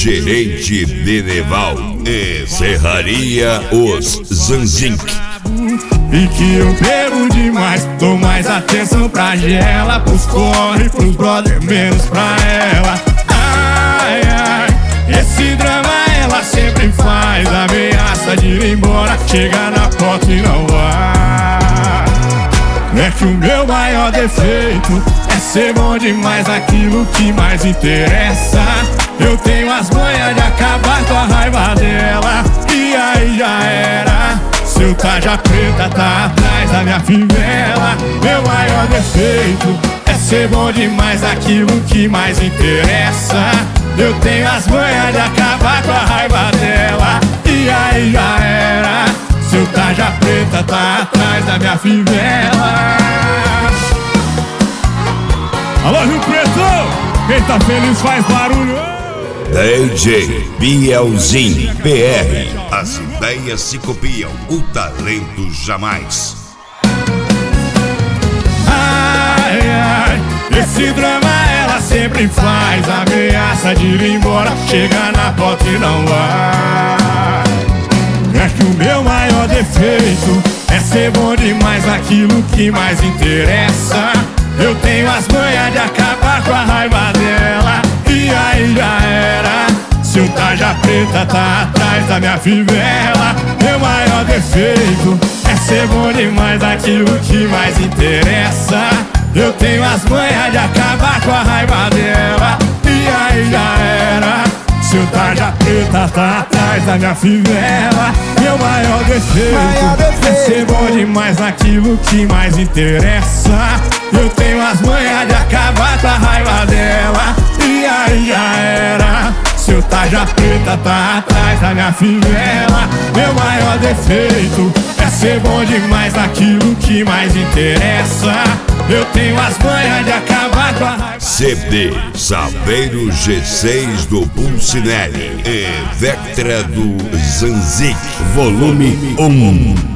gerente Beneval e Serraria Os Zanzinc. E que eu bebo demais, dou mais atenção pra Gela, pros corre, pros brother, menos pra ela. Ai, ai, esse drama ela sempre faz, ameaça de ir embora, chega na porta e não vai. É que o meu maior defeito é ser bom demais naquilo que mais interessa. Eu tenho as manhas de acabar com a raiva dela, e aí já era. Seu tarja preta tá atrás da minha fivela. Meu maior defeito é ser bom demais naquilo que mais interessa. Eu tenho as manhas de acabar com a raiva dela, e aí já era. Seu tarja preta tá atrás da minha fivela. Alô, Rio Preto! Quem tá feliz faz barulho! DJ Bielzinho PR. As ideias se copiam, o talento jamais. Ai, ai, esse drama ela sempre faz, ameaça de ir embora, chega na porta e não vai. É que o meu maior defeito é ser bom demais naquilo que mais interessa. Eu tenho as manhas de acabar com a raiva dela, e aí já era. Seu tarja preta tá atrás da minha fivela. Meu maior defeito é ser bom demais naquilo que mais interessa. Eu tenho as manhas de acabar com a raiva dela, e aí já era. Seu tarja preta tá atrás da minha fivela. Meu maior defeito é ser bom demais naquilo que mais interessa. Eu tenho as manhas de acabar com a raiva dela, e aí já era. Seu tarja preta tá atrás da minha fivela. Meu maior defeito é ser bom demais naquilo que mais interessa. Eu tenho as manhas de acabar com a raiva. CD Saveiro G6 do Pulcinelli e Vectra do Zanzinc, volume 1.